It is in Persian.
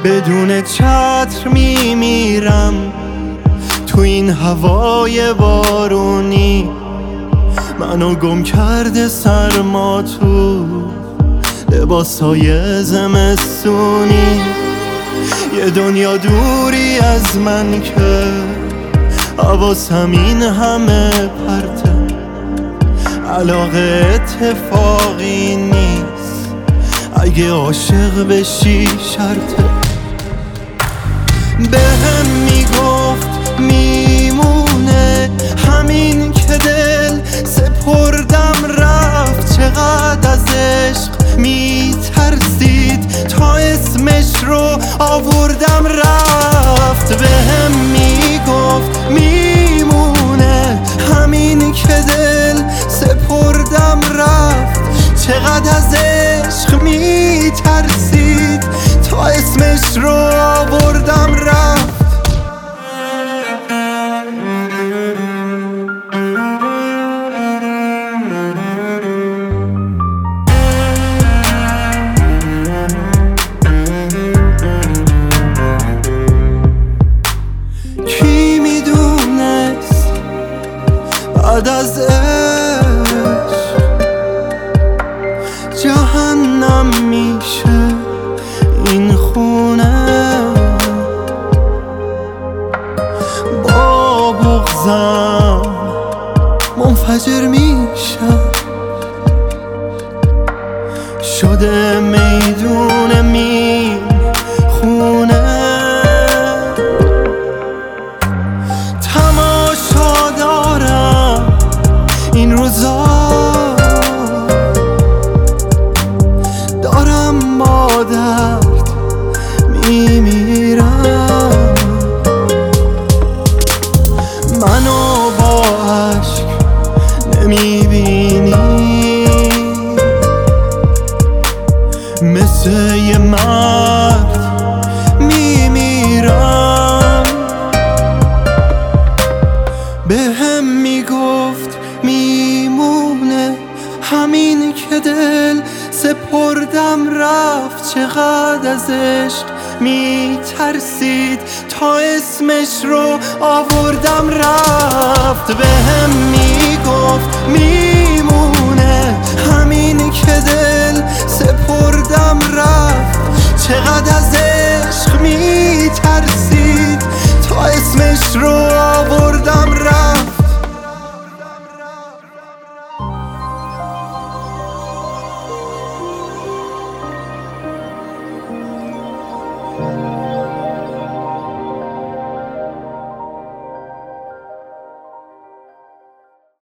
بدون چتر میمیرم تو این هوای بارونی. منو گم کرده سرما تو لباسای زمستونی. یه دنیا دوری از من که حواسم این همه پرته. علاقه اتفاقی نیست، اگه عاشق بشی شرطه. بهم میگفت میمونه همین که دل سپردم رفت. چقدر از عشق میترسید تا اسمش رو آوردم رفت. بهم میگفت میمونه همین که دل سپردم رفت. چقدر از عشق میترسید تا اسمش رو آوردم رفت. کی میدونست بعد از عشق جهنم میشه این خونه. با بغضم منفجر میشم، شده میدون مین خونه. تماشا دارم این روزا، دارم با درد میمیرم. منو با عشق نمیبینی، مثل یه مرد میمیرم. بهم میگفت میمونه همین که دل سپردم رفت. چقدر از عشق میترسید تا اسمش رو آوردم رفت. بهم میگفت میمونه همین که دل سپردم رفت. چقدر از